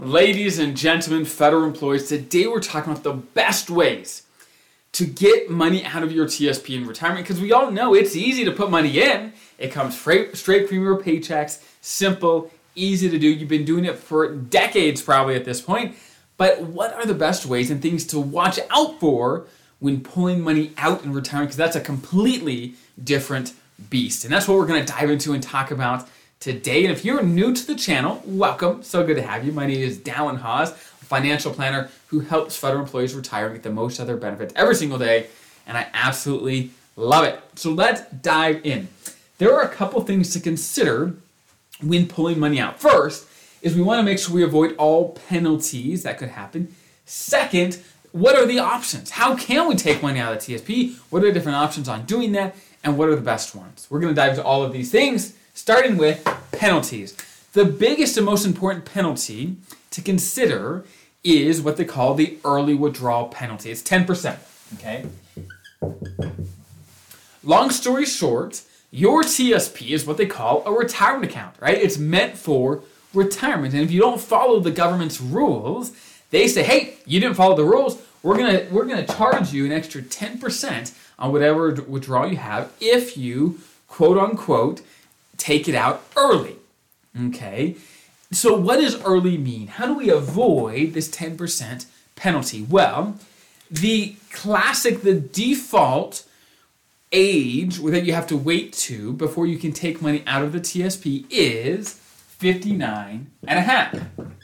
Ladies and gentlemen, federal employees, today we're talking about the best ways to get money out of your TSP in retirement, because we all know it's easy to put money in. It comes straight from your paychecks, simple, easy to do. You've been doing it for decades probably at this point. But what are the best ways and things to watch out for when pulling money out in retirement? Because that's a completely different beast. And that's what we're going to dive into and talk about today. And if you're new to the channel, welcome. So good to have you. My name is Dallin Haas, a financial planner who helps federal employees retire and get the most out of their benefits every single day. And I absolutely love it. So let's dive in. There are a couple things to consider when pulling money out. First is we want to make sure we avoid all penalties that could happen. Second, what are the options? How can we take money out of the TSP? What are the different options on doing that? And what are the best ones? We're going to dive into all of these things, starting with penalties. The biggest and most important penalty to consider is what they call the early withdrawal penalty. It's 10%, okay? Long story short, your TSP is what they call a retirement account, right? It's meant for retirement. And if you don't follow the government's rules, they say, hey, you didn't follow the rules, we're gonna charge you an extra 10% on whatever withdrawal you have if you, quote unquote, take it out early, okay? So what does early mean? How do we avoid this 10% penalty? Well, the default age that you have to wait to before you can take money out of the TSP is 59 and a half.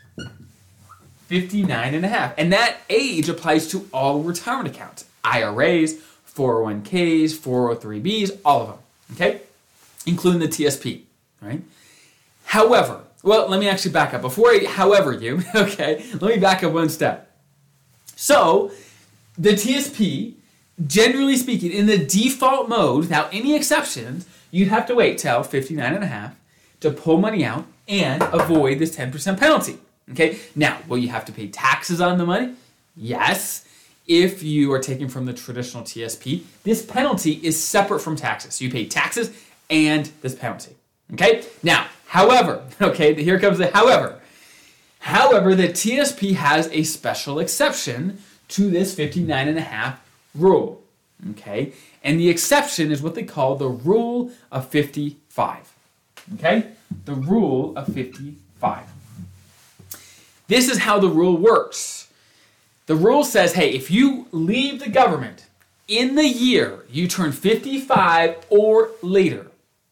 59 and a half. And that age applies to all retirement accounts. IRAs, 401ks, 403bs, all of them, okay? Including the TSP, right? However, well, let me actually back up. Before I however you, okay, let me back up one step. So, the TSP, generally speaking, in the default mode, without any exceptions, you'd have to wait till 59 and a half to pull money out and avoid this 10% penalty, okay? Now, will you have to pay taxes on the money? Yes. If you are taking from the traditional TSP, this penalty is separate from taxes. So you pay taxes and this penalty, okay? Now, however, okay, here comes the however. However, the TSP has a special exception to this 59 and a half rule, okay? And the exception is what they call the rule of 55, okay? The rule of 55. This is how the rule works. The rule says, hey, if you leave the government in the year you turn 55 or later,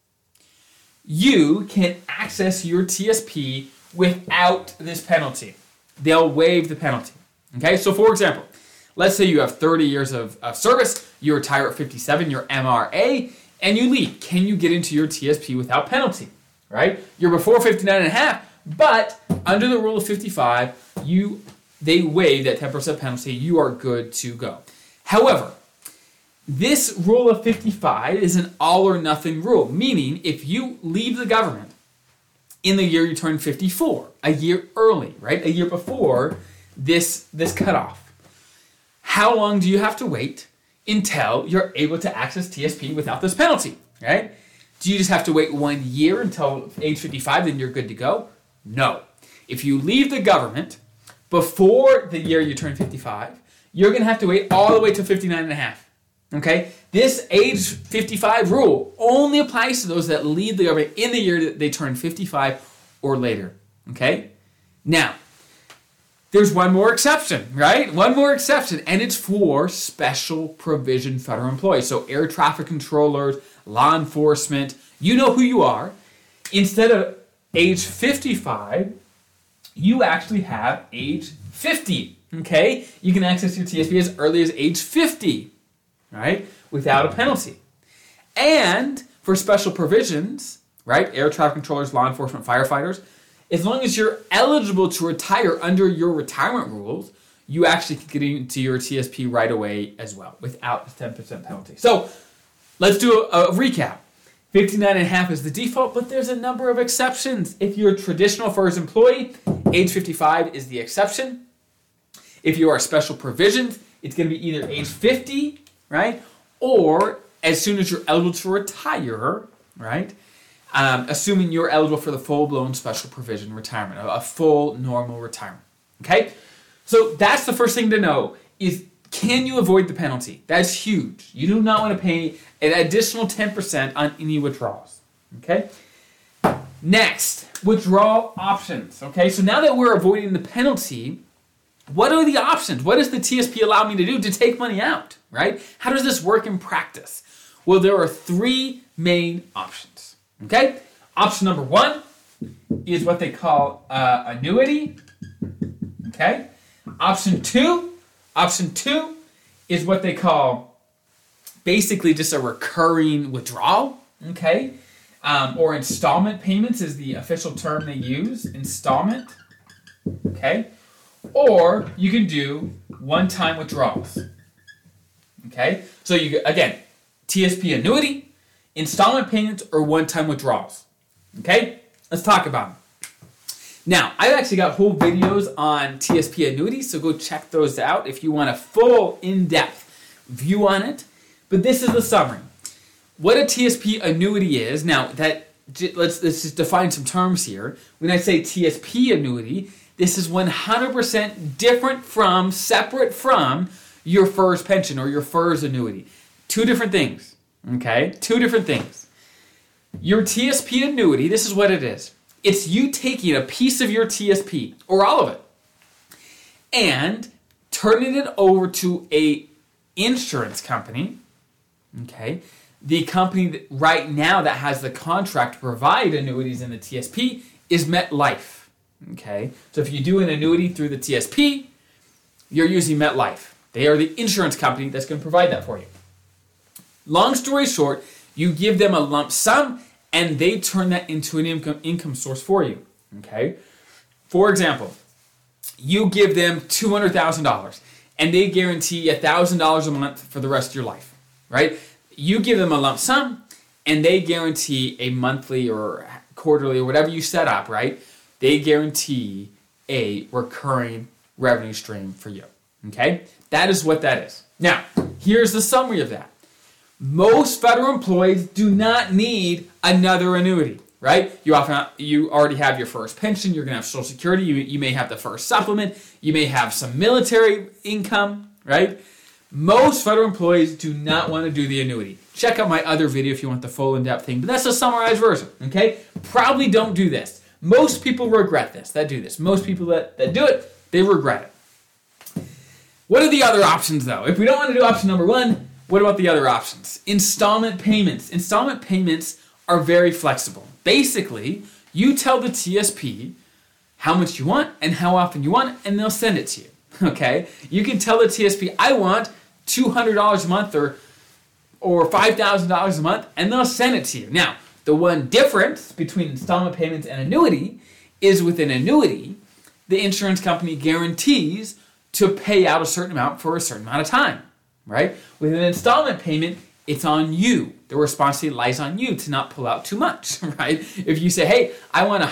you can access your TSP without this penalty. They'll waive the penalty, okay? So for example, let's say you have 30 years of service, you retire at 57, you're MRA, and you leave. Can you get into your TSP without penalty, right? You're before 59 and a half, but under the rule of 55, they waive that 10% penalty. You are good to go. However, this rule of 55 is an all or nothing rule, meaning if you leave the government in the year you turn 54, a year early, right? A year before this cutoff, how long do you have to wait until you're able to access TSP without this penalty, right? Do you just have to wait 1 year until age 55, then you're good to go? No. If you leave the government before the year you turn 55, you're going to have to wait all the way to 59 and a half. Okay? This age 55 rule only applies to those that leave the government in the year that they turn 55 or later. Okay? Now, there's one more exception, right? One more exception, and it's for special provision federal employees. So air traffic controllers, law enforcement, you know who you are. Instead of age 55, you actually have age 50, okay? You can access your TSP as early as age 50, right? Without a penalty. And for special provisions, right? Air traffic controllers, law enforcement, firefighters, as long as you're eligible to retire under your retirement rules, you actually can get into your TSP right away as well without the 10% penalty. So let's do a recap. 59 and a half is the default, but there's a number of exceptions. If you're a traditional first employee, age 55 is the exception. If you are special provisions, it's going to be either age 50, right? Or as soon as you're eligible to retire, right? assuming you're eligible for the full-blown special provision retirement, a full normal retirement. Okay? So that's the first thing to know is, can you avoid the penalty? That's huge. You do not want to pay an additional 10% on any withdrawals. Okay? Next, withdrawal options. Okay, so now that we're avoiding the penalty, what are the options? What does the TSP allow me to do to take money out, right? How does this work in practice? Well, there are three main options. Okay? Option number one is what they call annuity. Okay? Option two is what they call basically just a recurring withdrawal. Okay? Or installment payments is the official term they use. Installment. Okay? Or you can do one-time withdrawals. Okay? So you, again, TSP annuity, installment payments, or one-time withdrawals. Okay? Let's talk about them. Now, I've actually got whole videos on TSP annuity, so go check those out if you want a full, in-depth view on it. But this is the summary. What a TSP annuity is, now that let's just define some terms here. When I say TSP annuity, this is 100% different from, separate from your FERS pension or your FERS annuity. Two different things, okay? Two different things. Your TSP annuity, this is what it is. It's you taking a piece of your TSP, or all of it, and turning it over to a insurance company, okay? The company that right now that has the contract to provide annuities in the TSP is MetLife, okay? So if you do an annuity through the TSP, you're using MetLife. They are the insurance company that's going to provide that for you. Long story short, you give them a lump sum, and they turn that into an income source for you, okay? For example, you give them $200,000, and they guarantee $1,000 a month for the rest of your life, right? You give them a lump sum, and they guarantee a monthly or quarterly or whatever you set up, right? They guarantee a recurring revenue stream for you, okay? That is what that is. Now, here's the summary of that. Most federal employees do not need another annuity, right? You already have your FERS pension. You're going to have Social Security. You may have the FERS supplement. You may have some military income, right? Most federal employees do not want to do the annuity. Check out my other video if you want the full in-depth thing, but that's a summarized version, okay? Probably don't do this. Most people regret this, that do this. Most people that do it, they regret it. What are the other options, though? If we don't want to do option number one, what about the other options? Installment payments. Installment payments are very flexible. Basically, you tell the TSP how much you want and how often you want it, and they'll send it to you. Okay? You can tell the TSP, I want $200 a month or $5,000 a month, and they'll send it to you. Now, the one difference between installment payments and annuity is with an annuity, the insurance company guarantees to pay out a certain amount for a certain amount of time. Right? With an installment payment, it's on you. The responsibility lies on you to not pull out too much, right? If you say, hey, I want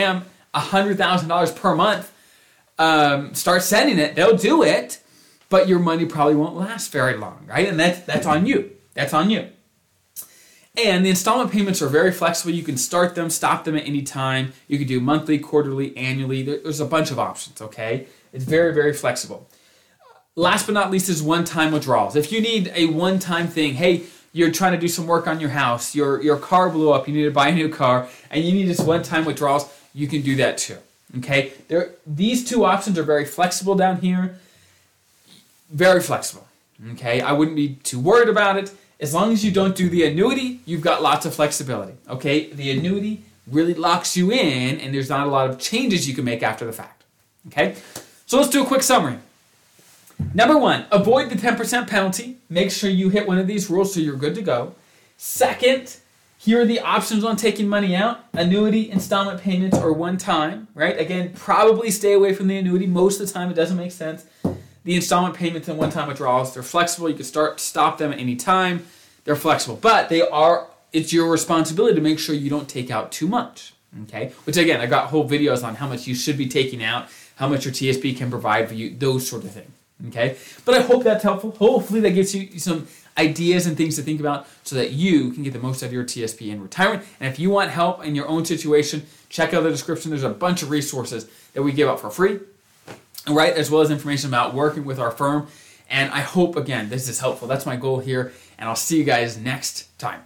$100,000 per month, start sending it, they'll do it, but your money probably won't last very long, right? And that's on you. That's on you. And the installment payments are very flexible. You can start them, stop them at any time. You can do monthly, quarterly, annually. There's a bunch of options, okay? It's very, very flexible. Last but not least is one-time withdrawals. If you need a one-time thing, hey, you're trying to do some work on your house, your car blew up, you need to buy a new car, and you need just one-time withdrawals, you can do that too. Okay? These two options are very flexible down here. Very flexible. Okay? I wouldn't be too worried about it. As long as you don't do the annuity, you've got lots of flexibility. Okay? The annuity really locks you in, and there's not a lot of changes you can make after the fact. Okay? So let's do a quick summary. Number one, avoid the 10% penalty. Make sure you hit one of these rules so you're good to go. Second, here are the options on taking money out. Annuity, installment payments, or one time, right? Again, probably stay away from the annuity. Most of the time, it doesn't make sense. The installment payments and one-time withdrawals, they're flexible. You can stop them at any time. They're flexible. But it's your responsibility to make sure you don't take out too much, okay? Which, again, I got whole videos on how much you should be taking out, how much your TSP can provide for you, those sort of things. Okay, but I hope that's helpful. Hopefully that gives you some ideas and things to think about so that you can get the most out of your TSP in retirement. And if you want help in your own situation, check out the description. There's a bunch of resources that we give out for free, right? As well as information about working with our firm. And I hope, again, this is helpful. That's my goal here. And I'll see you guys next time.